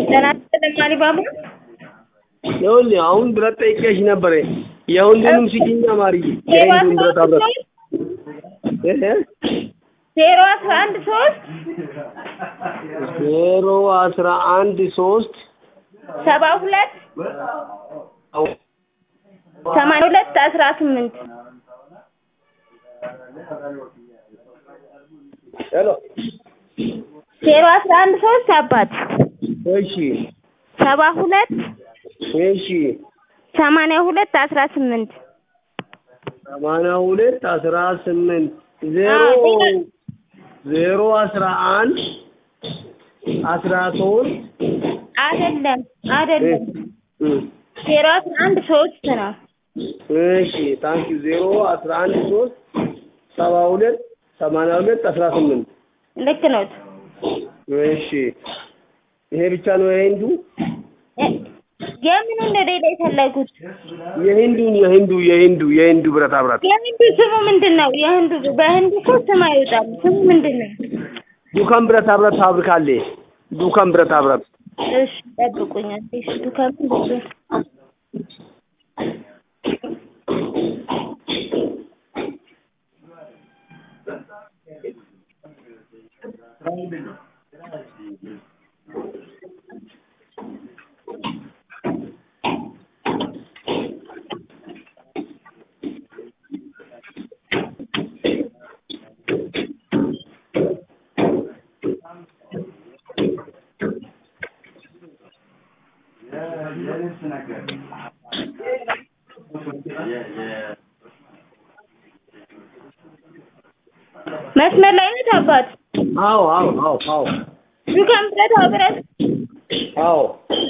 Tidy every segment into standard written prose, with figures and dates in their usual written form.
ለማሊ ባባ ይኸውልህ አሁን ብረት ጠይቄሽ ነበር። የሁሉንም ሲጂኛ ማሪ የሁሉም ብረት አብረት 011 72 82 18 ሄሎ 011 አባት እሺ 72 እሺ 82 18 82 18 011 13 አይደለም 011 3 ነው። እሺ ታንኪ 011 3 72 82 18 ልክ ነው። እሺ ይሄ ብቻ ነው የሂንዱ የምን እንደሌለ የፈለጉት የሂንዱ ብረታ ብረት የሂንዱ ስሙ ምንድነው? የሂንዱ በሂንዱ እኮ ስም አይወጣም። ስሙ ምንድነው? ዱካን ብረታ ብረት ፋብሪካ አለ። ዱካን ብረታ ብረት እሺ ጠብቁኝ። እሺ ዱካን ብረት መስመር ላይ ነው አባት? አዎ ዱካን ብረታ ብረት አዎ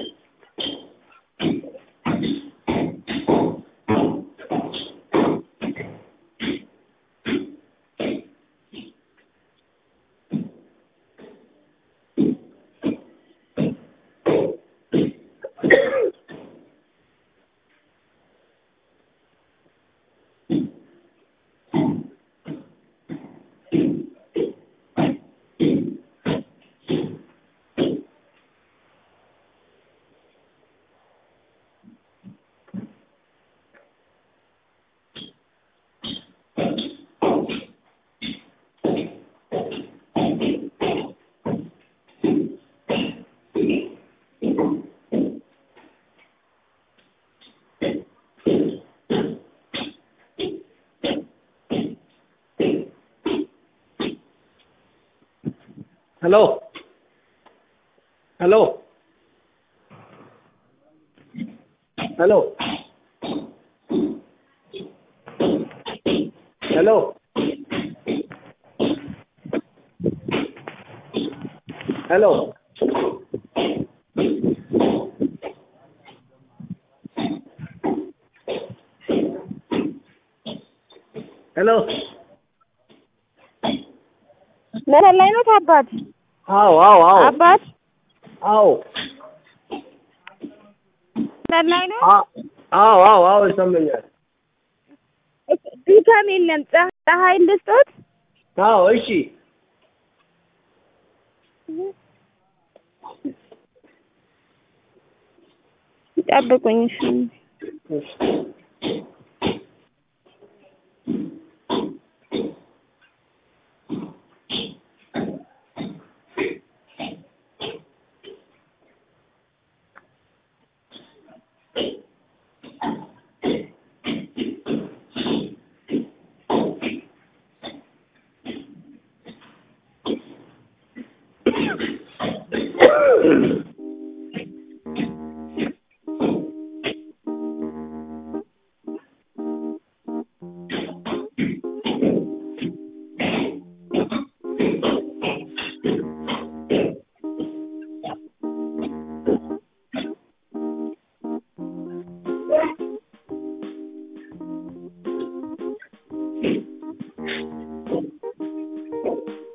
hello hello hello hello hello hello मेरा line में था आबाद आओ आबाद आओ मेरा लाइन में आओ समझ ዱካን የለም ፀሐይ ልስጦት አዎ እሺ ጠብቁኝ እሺ